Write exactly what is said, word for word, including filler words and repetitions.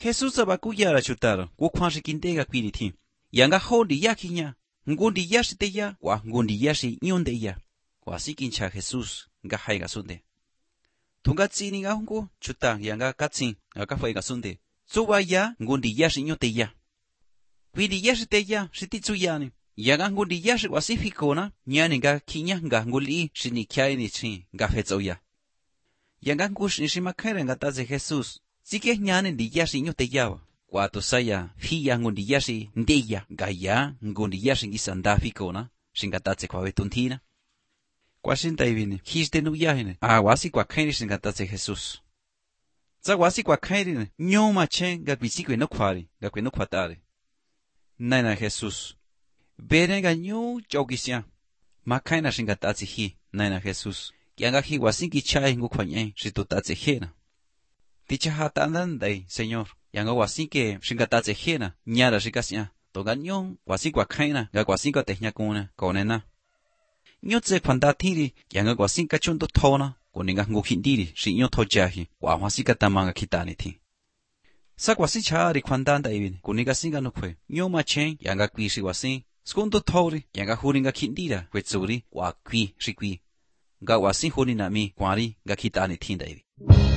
Jesus ba ku ya ra chutar ku khwa shi kinte ga kwini thi yanga ho di ya khinya ngundi ya shi te ya wa ngundi ya shi nyon de ya wa si kin cha Jesus ga hai ga sunde thunga chi ni ga hungu chuta yanga ka chi ga fai ga sunde so wa ya ngundi ya shi nyon te ya kwini ya shi te ya shi ti chu ya ni yanga ngundi ya shi wa si fiko na nya ni ga khinya ga nguli shi ni kya ni chi ga fe zo ya yanga ngush ni shi ma khai ga ta je Jesus si ke nyane di yashi nyo te yawa. Kwa to saya, fiya ngundi yashi ndeya, gaya ngundi yashi ngisanda fiko na, shingatatse kwa wetuntina. Kwa shinta ibini, histe nu yahine, ah wasi kwa kaini shingatatse Jesus. Za wasi kwa kaini, nyo ma chen ga kwisikwe no kwari, ga kwe no kwatare. Naina Jesus. Bere ga nyo chokisya. Ma kaina shingatatse hi, naina Jesus. Kianga hi wasinki chai ngu kwa nye, shitotatse hena. Ticha hatan day, Señor, yang wasi ke shingatatse hena, nyara shikasya, toga nyong, wasi kwa kaina, ga wasi kwa tehnya kuna, konena. Nyotse kwanda tiri, yang wasi ka chundo tona, kuninga ngukindiri, shi nyo tojahi, wa wasi ka tamanga kitani ti. Sak wasi chari kwanda daivin, kuniga singa nukwe, nyo machen, yang kwi shi wasi, skundo tori, yang huringa kindira, kwetsuri, wa kwi shi kwi. Ga wasi hurinami, kwari, ga kitani ti daivin.